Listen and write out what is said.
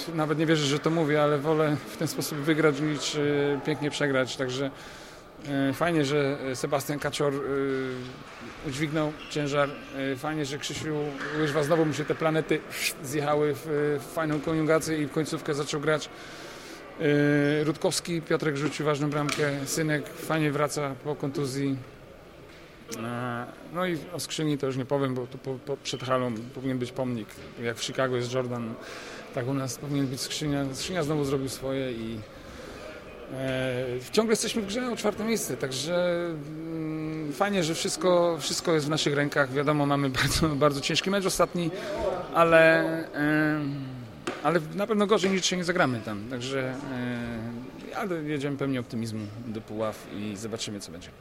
nawet nie wierzę, że to mówię, ale wolę w ten sposób wygrać niż pięknie przegrać. Także fajnie, że Sebastian Kaczor udźwignął ciężar. Fajnie, że Krzysiu Łyżwa znowu mu się te planety zjechały w fajną koniugację i w końcówkę zaczął grać. Rutkowski, Piotrek rzucił ważną bramkę. Synek fajnie wraca po kontuzji. No i o skrzyni to już nie powiem, bo tu przed halą powinien być pomnik. Jak w Chicago jest Jordan, tak u nas powinien być skrzynia. Skrzynia znowu zrobił swoje i ciągle jesteśmy w grze o 4. miejsce, także fajnie, że wszystko jest w naszych rękach. Wiadomo, mamy bardzo, bardzo ciężki mecz ostatni, ale na pewno gorzej niż się nie zagramy tam. Także ale jedziemy pełni optymizmu do Puław i zobaczymy, co będzie.